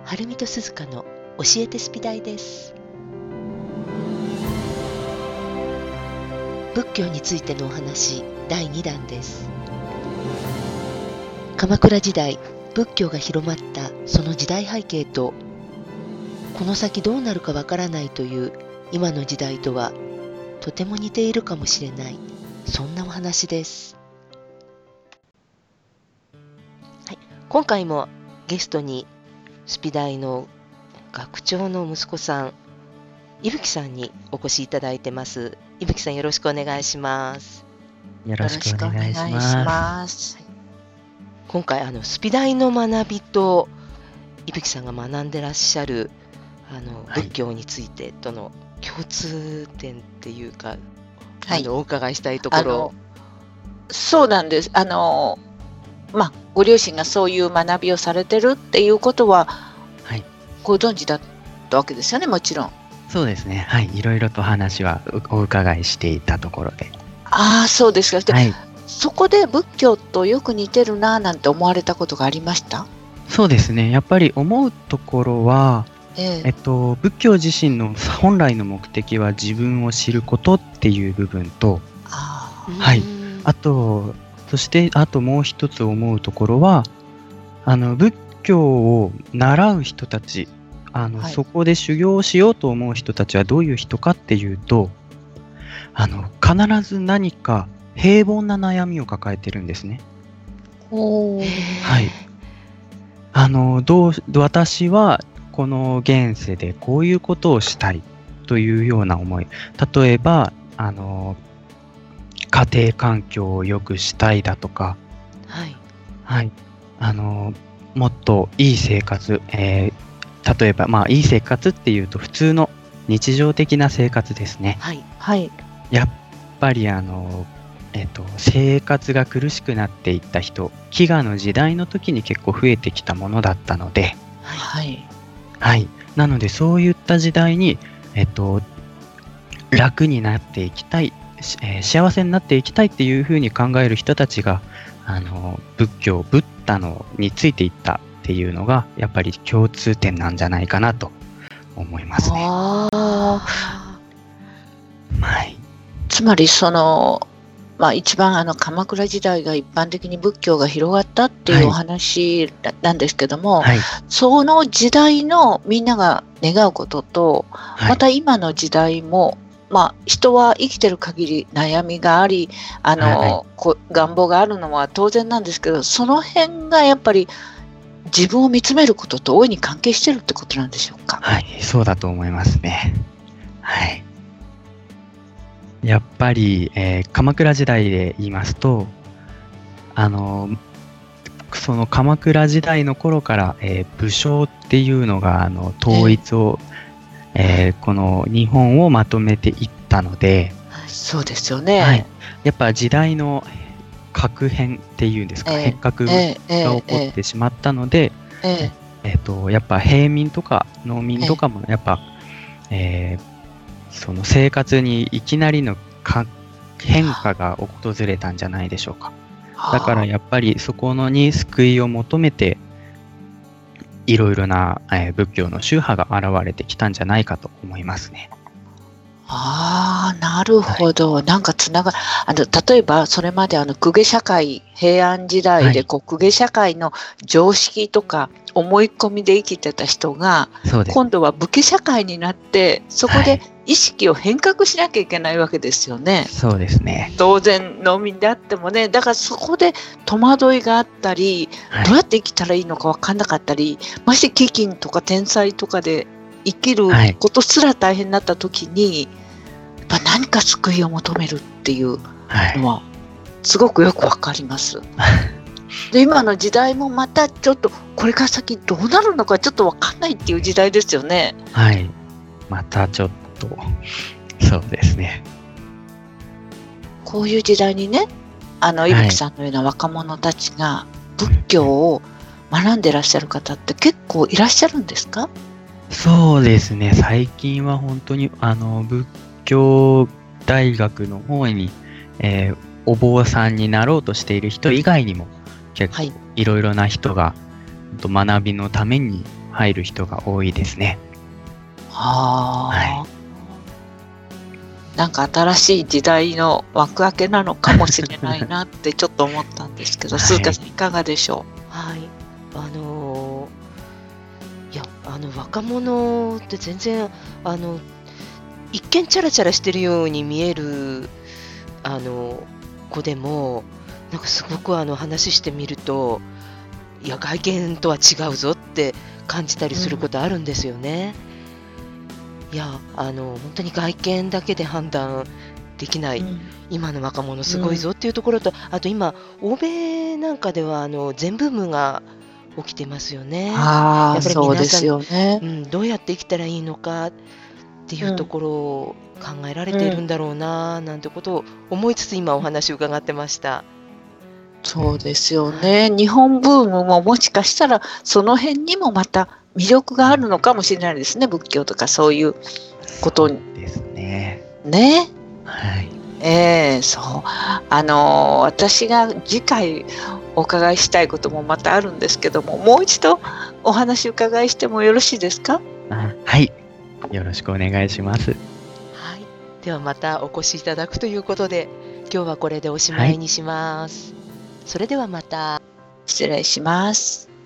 はるみとすずかの教えてスピ大です。仏教についてのお話第2弾です。鎌倉時代、仏教が広まったその時代背景と、この先どうなるかわからないという今の時代とはとても似ているかもしれない、そんなお話です。はい、今回もゲストにスピ大の学長の息子さん、伊吹さんにお越しいただいてます。伊吹さん、よろしくお願いします。 よろしくお願いします。 今回スピ大の学びと伊吹さんが学んでらっしゃる仏教についてとの共通点っていうか、お伺いしたいところ。 そうなんです。ご両親がそういう学びをされてるっていうことは、ご存知だったわけですよね、もちろん。 そうですね。はい。いろいろと話はお伺いしていたところで。 ああ、そうですか。そこで仏教とよく似てるななんて思われたことがありました？ そうですね。やっぱり思うところは、仏教自身の本来の目的は自分を知ることっていう部分と、そしてあともう一つ思うところは、仏教を習う人たち、そこで修行をしようと思う人たちはどういう人かっていうと、必ず何か平凡な悩みを抱えてるんですね。私はこの現世でこういうことをしたいというような思い、例えば家庭環境を良くしたいだとか、もっといい生活、例えばいい生活っていうと普通の日常的な生活ですね。やっぱり生活が苦しくなっていった人、飢餓の時代の時に結構増えてきたものだったので、なのでそういった時代に、楽になっていきたい、幸せになっていきたいっていうふうに考える人たちがブッダのについていったっていうのがやっぱり共通点なんじゃないかなと思いますね。 つまり一番鎌倉時代が一般的に仏教が広がったっていうお話なんですけども、その時代のみんなが願うことと、また今の時代も人は生きてる限り悩みがあり、願望があるのは当然なんですけど、その辺がやっぱり自分を見つめることと大いに関係してるってことなんでしょうか？ そうだと思いますね。やっぱり、鎌倉時代で言いますと、その鎌倉時代の頃から、武将っていうのが統一を、この日本をまとめていったので、 そうですよね。 やっぱ時代の革変っていうんですか、変革が起こってしまったので、やっぱ平民とか農民とかもやっぱ、その生活にいきなりの変化が訪れたんじゃないでしょうか。だからやっぱりそこに救いを求めていろいろな、仏教の宗派が現れてきたんじゃないかと思いますね。 なるほど。なんか例えばそれまで公家社会、平安時代で公家社会の常識とか思い込みで生きてた人が、今度は武家社会になって、そこで意識を変革しなきゃいけないわけですよね。 そうですね。 当然農民であってもね、だからそこで戸惑いがあったり、どうやって生きたらいいのか分かんなかったり、まして飢饉とか天災とかで生きることすら大変になった時に、やっぱ何か救いを求めるっていうのはすごくよくわかります。で、今の時代もまたちょっとこれから先どうなるのかちょっとわかんないっていう時代ですよね。 またちょっとそうですね。 こういう時代にね、伊吹さんのような若者たちが仏教を学んでらっしゃる方って結構いらっしゃるんですか？ そうですね。最近は本当に仏教大学の方に、お坊さんになろうとしている人以外にも結構いろいろな人が学びのために入る人が多いですね。 はい、なんか新しい時代の幕開けなのかもしれないなってちょっと思ったんですけど、鈴鹿さんいかがでしょう？ はい、いや若者って全然一見チャラチャラしてるように見える子でも、なんかすごく話してみると、いや外見とは違うぞって感じたりすることあるんですよね。いや本当に外見だけで判断できない、今の若者すごいぞっていうところと、あと今欧米なんかでは全ブームが起きてますよね。 やっぱり皆さん、どうやって生きたらいいのかっていうところを考えられているんだろうななんてことを思いつつ今お話を伺ってました。 そうですよね。日本ブームももしかしたらその辺にもまた魅力があるのかもしれないですね。仏教とかそういうことに。 ですね。 ね。 はい。 そう。私が次回お伺いしたいこともまたあるんですけども、もう一度お話伺いしてもよろしいですか？ はい。よろしくお願いします。 はい。ではまたお越しいただくということで、今日はこれでおしまいにします。それではまた。 失礼します。